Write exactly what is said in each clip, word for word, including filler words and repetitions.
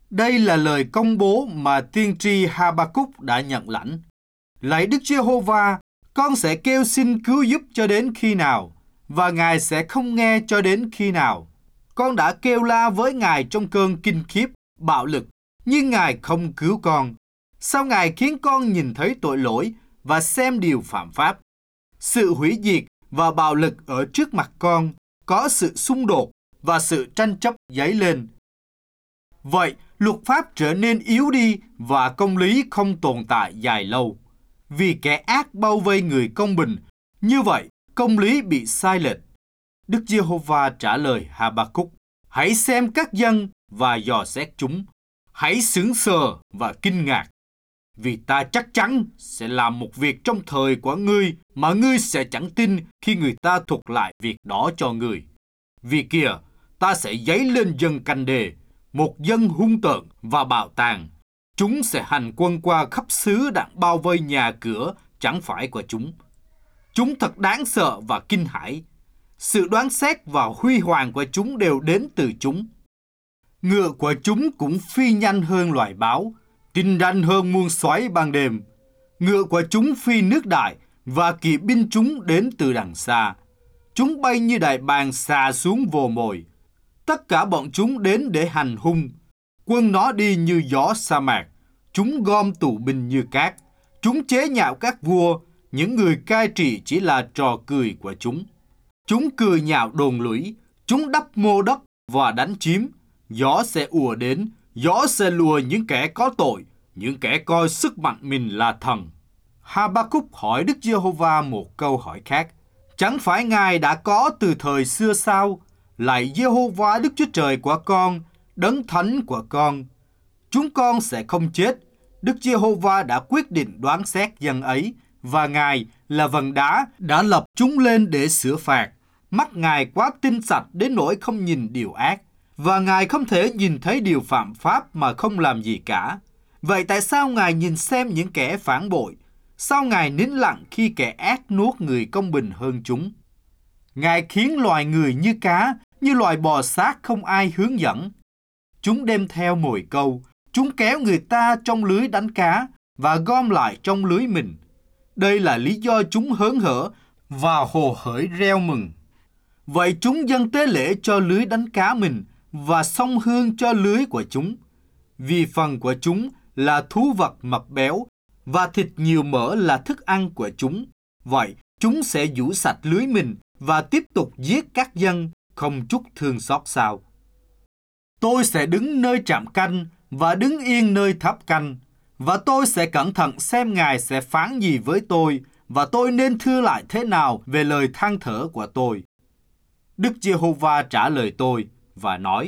Đây là lời công bố mà tiên tri Ha-ba-cúc đã nhận lãnh. Lạy Đức Giê-hô-va, con sẽ kêu xin cứu giúp cho đến khi nào, và Ngài sẽ không nghe cho đến khi nào. Con đã kêu la với Ngài trong cơn kinh khiếp, bạo lực, nhưng Ngài không cứu con. Sao Ngài khiến con nhìn thấy tội lỗi và xem điều phạm pháp? Sự hủy diệt và bạo lực ở trước mặt con, có sự xung đột và sự tranh chấp dấy lên. Vậy, luật pháp trở nên yếu đi và công lý không tồn tại dài lâu. Vì kẻ ác bao vây người công bình, như vậy công lý bị sai lệch. Đức Giê-hô-va trả lời Ha-ba-cúc: Hãy xem các dân và dò xét chúng. Hãy sững sờ và kinh ngạc. Vì ta chắc chắn sẽ làm một việc trong thời của ngươi mà ngươi sẽ chẳng tin khi người ta thuật lại việc đó cho ngươi. Vì kìa, ta sẽ dấy lên dân Canh Đê, một dân hung tợn và bạo tàn. Chúng sẽ hành quân qua khắp xứ đặng bao vây nhà cửa chẳng phải của chúng. Chúng thật đáng sợ và kinh hãi. Sự đoán xét và huy hoàng của chúng đều đến từ chúng. Ngựa của chúng cũng phi nhanh hơn loài báo, tinh ranh hơn muôn xoáy ban đêm. Ngựa của chúng phi nước đại, và kỵ binh chúng đến từ đằng xa. Chúng bay như đại bàng xà xuống vồ mồi. Tất cả bọn chúng đến để hành hung. Quân nó đi như gió sa mạc. Chúng gom tù binh như cát. Chúng chế nhạo các vua. Những người cai trị chỉ là trò cười của chúng. Chúng cười nhạo đồn lũy. Chúng đắp mô đất và đánh chiếm. Gió sẽ ùa đến. Gió sẽ lùa những kẻ có tội, những kẻ coi sức mạnh mình là thần. Ha-ba-cúc hỏi Đức Giê-hô-va một câu hỏi khác. Chẳng phải Ngài đã có từ thời xưa sao? Lạy Giê-hô-va Đức Chúa Trời của con, đấng thánh của con. Chúng con sẽ không chết. Đức Giê-hô-va đã quyết định đoán xét dân ấy, và Ngài là vầng đá đã lập chúng lên để sửa phạt. Mắt Ngài quá tinh sạch đến nỗi không nhìn điều ác, và Ngài không thể nhìn thấy điều phạm pháp mà không làm gì cả. Vậy tại sao Ngài nhìn xem những kẻ phản bội? Sao Ngài nín lặng khi kẻ ác nuốt người công bình hơn chúng? Ngài khiến loài người như cá, như loài bò sát không ai hướng dẫn. Chúng đem theo mồi câu, chúng kéo người ta trong lưới đánh cá và gom lại trong lưới mình. Đây là lý do chúng hớn hở và hồ hởi reo mừng. Vậy chúng dâng tế lễ cho lưới đánh cá mình và xông hương cho lưới của chúng. Vì phần của chúng là thú vật mập béo và thịt nhiều mỡ là thức ăn của chúng. Vậy chúng sẽ giũ sạch lưới mình và tiếp tục giết các dân, không chút thương xót sao. Tôi sẽ đứng nơi trạm canh và đứng yên nơi tháp canh, và tôi sẽ cẩn thận xem Ngài sẽ phán gì với tôi, và tôi nên thưa lại thế nào về lời than thở của tôi. Đức Giê-hô-va trả lời tôi và nói: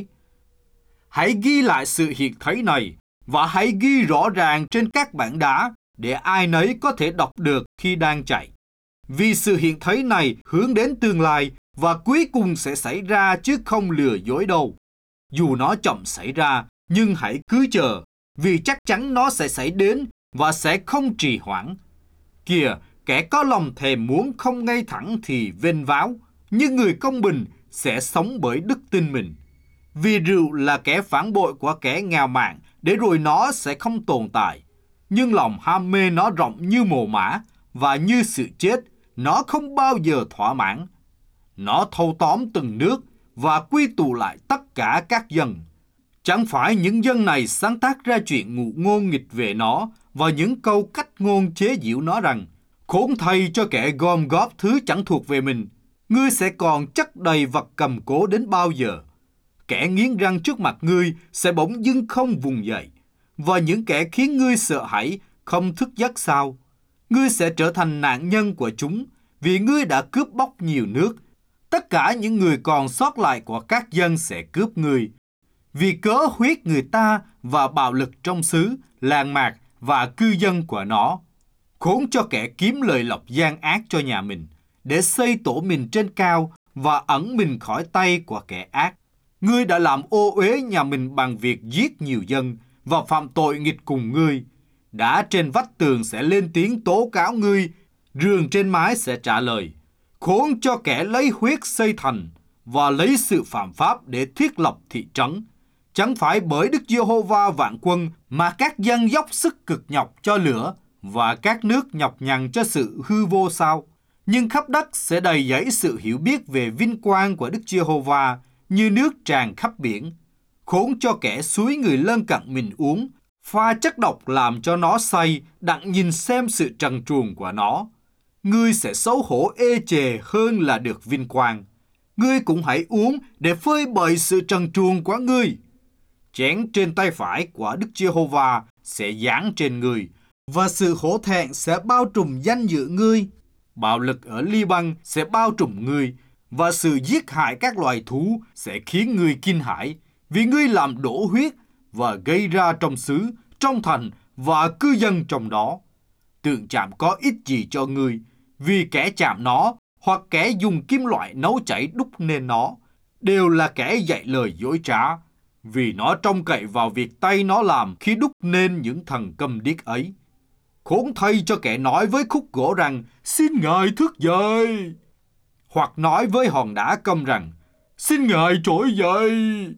Hãy ghi lại sự hiện thấy này, và hãy ghi rõ ràng trên các bảng đá, để ai nấy có thể đọc được khi đang chạy. Vì sự hiện thấy này hướng đến tương lai, và cuối cùng sẽ xảy ra chứ không lừa dối đâu. Dù nó chậm xảy ra, nhưng hãy cứ chờ, vì chắc chắn nó sẽ xảy đến và sẽ không trì hoãn. Kìa, kẻ có lòng thèm muốn không ngay thẳng thì vênh váo, nhưng người công bình sẽ sống bởi đức tin mình. Vì rượu là kẻ phản bội của kẻ ngạo mạn, để rồi nó sẽ không tồn tại. Nhưng lòng ham mê nó rộng như mồ mả, và như sự chết, nó không bao giờ thỏa mãn. Nó thâu tóm từng nước và quy tụ lại tất cả các dân. Chẳng phải những dân này sáng tác ra chuyện ngụ ngôn nghịch về nó và những câu cách ngôn chế giễu nó rằng: Khốn thay cho kẻ gom góp thứ chẳng thuộc về mình, ngươi sẽ còn chất đầy vật cầm cố đến bao giờ? Kẻ nghiến răng trước mặt ngươi sẽ bỗng dưng không vùng dậy, và những kẻ khiến ngươi sợ hãi không thức giấc sao? Ngươi sẽ trở thành nạn nhân của chúng, vì ngươi đã cướp bóc nhiều nước. Tất cả những người còn sót lại của các dân sẽ cướp ngươi. Vì cớ huyết người ta và bạo lực trong xứ, làng mạc và cư dân của nó. Khốn cho kẻ kiếm lời lộc gian ác cho nhà mình, để xây tổ mình trên cao và ẩn mình khỏi tay của kẻ ác. Ngươi đã làm ô uế nhà mình bằng việc giết nhiều dân và phạm tội nghịch cùng ngươi. Đã trên vách tường sẽ lên tiếng tố cáo ngươi, giường trên mái sẽ trả lời. Khốn cho kẻ lấy huyết xây thành và lấy sự phạm pháp để thiết lập thị trấn. Chẳng phải bởi Đức Giê-hô-va vạn quân mà các dân dốc sức cực nhọc cho lửa và các nước nhọc nhằn cho sự hư vô sao? Nhưng khắp đất sẽ đầy dẫy sự hiểu biết về vinh quang của Đức Giê-hô-va như nước tràn khắp biển. Khốn cho kẻ xúi người lân cận mình uống, pha chất độc làm cho nó say, đặng nhìn xem sự trần truồng của nó. Ngươi sẽ xấu hổ ê chề hơn là được vinh quang. Ngươi cũng hãy uống để phơi bày sự trần truồng của ngươi. Chén trên tay phải của Đức Giê-hô-va sẽ giáng trên ngươi, và sự hổ thẹn sẽ bao trùm danh dự ngươi. Bạo lực ở Li-băng sẽ bao trùm ngươi, và sự giết hại các loài thú sẽ khiến ngươi kinh hãi, vì ngươi làm đổ huyết và gây ra trong xứ, trong thành và cư dân trong đó. Tượng chạm có ích gì cho ngươi, vì kẻ chạm nó hoặc kẻ dùng kim loại nấu chảy đúc nên nó đều là kẻ dạy lời dối trá, vì nó trông cậy vào việc tay nó làm khi đúc nên những thần câm điếc ấy. Khốn thay cho kẻ nói với khúc gỗ rằng, xin Ngài thức dậy, hoặc nói với hòn đá câm rằng, xin Ngài trỗi dậy.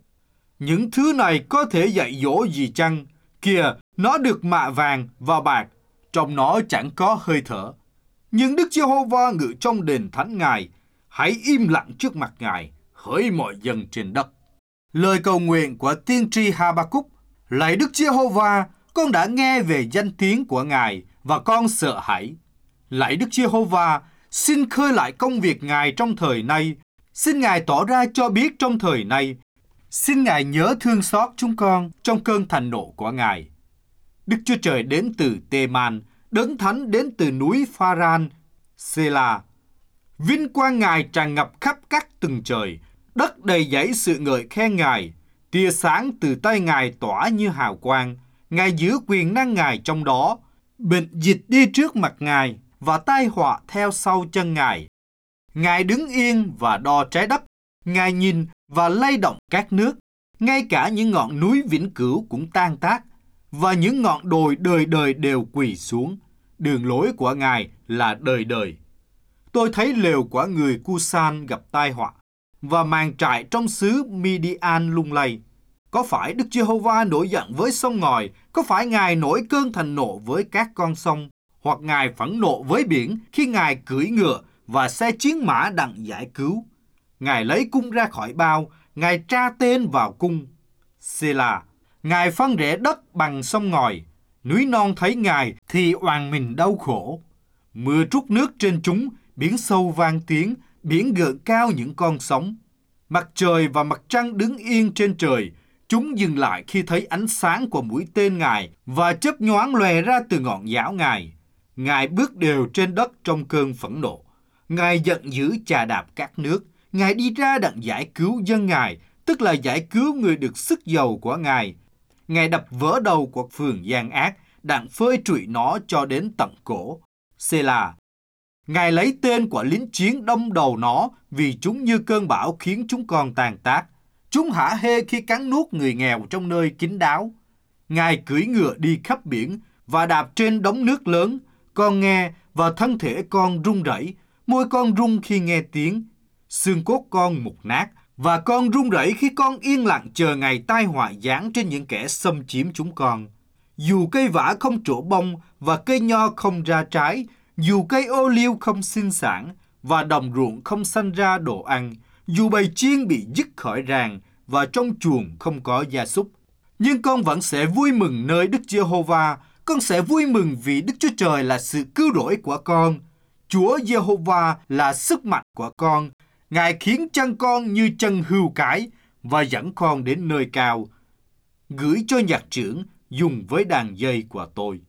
Những thứ này có thể dạy dỗ gì chăng? Kìa, nó được mạ vàng và bạc, trong nó chẳng có hơi thở. Nhưng Đức Giê-hô-va ngự trong đền thánh Ngài, hãy im lặng trước mặt Ngài, hỡi mọi dân trên đất. Lời cầu nguyện của tiên tri Ha-ba-cúc: Lạy Đức Giê-hô-va, con đã nghe về danh tiếng của Ngài và con sợ hãi. Lạy Đức Giê-hô-va, xin khơi lại công việc Ngài trong thời nay. Xin Ngài tỏ ra cho biết trong thời nay. Xin Ngài nhớ thương xót chúng con trong cơn thành nộ của Ngài. Đức Chúa Trời đến từ Tê-man, Đấng Thánh đến từ núi Pha-ran, Sê-la. Vinh quang Ngài tràn ngập khắp các tầng trời, đất đầy dẫy sự ngợi khen Ngài. Tia sáng từ tay Ngài tỏa như hào quang, Ngài giữ quyền năng Ngài trong đó. Bệnh dịch đi trước mặt Ngài và tai họa theo sau chân Ngài. Ngài đứng yên và đo trái đất, Ngài nhìn và lay động các nước. Ngay cả những ngọn núi vĩnh cửu cũng tan tác, và những ngọn đồi đời đời đều quỳ xuống. Đường lối của Ngài là đời đời. Tôi thấy lều của người Cu-san gặp tai họa, và màn trại trong xứ Midian lung lay. Có phải Đức Giê-hô-va nổi giận với sông ngòi? Có phải Ngài nổi cơn thành nộ với các con sông? Hoặc Ngài phẫn nộ với biển khi Ngài cưỡi ngựa và xe chiến mã đặng giải cứu? Ngài lấy cung ra khỏi bao, Ngài tra tên vào cung. Sê-la. Ngài phân rẽ đất bằng sông ngòi. Núi non thấy Ngài thì oàn mình đau khổ. Mưa trút nước trên chúng, biển sâu vang tiếng, biển gợn cao những con sóng. Mặt trời và mặt trăng đứng yên trên trời. Chúng dừng lại khi thấy ánh sáng của mũi tên Ngài và chớp nhoáng lòe ra từ ngọn giáo Ngài. Ngài bước đều trên đất trong cơn phẫn nộ. Ngài giận dữ chà đạp các nước. Ngài đi ra đặng giải cứu dân Ngài, tức là giải cứu người được sức dầu của Ngài. Ngài đập vỡ đầu của phường gian ác, đặng phơi trụi nó cho đến tận cổ. Sê-la. Ngài lấy tên của lính chiến đâm đầu nó, vì chúng như cơn bão khiến chúng con tàn tác. Chúng hả hê khi cắn nuốt người nghèo trong nơi kín đáo. Ngài cưỡi ngựa đi khắp biển và đạp trên đống nước lớn. Con nghe và thân thể con run rẩy, môi con run khi nghe tiếng. Xương cốt con mục nát và con run rẩy khi con yên lặng chờ ngày tai họa giáng trên những kẻ xâm chiếm chúng con. Dù cây vả không trổ bông và cây nho không ra trái, dù cây ô liu không sinh sản và đồng ruộng không sanh ra đồ ăn, dù bầy chiên bị dứt khỏi ràng và trong chuồng không có gia súc, nhưng con vẫn sẽ vui mừng nơi Đức Giê-hô-va. Con sẽ vui mừng vì Đức Chúa Trời là sự cứu rỗi của con. Chúa Giê-hô-va là sức mạnh của con. Ngài khiến chân con như chân hươu cái và dẫn con đến nơi cao. Gửi cho nhạc trưởng dùng với đàn dây của tôi.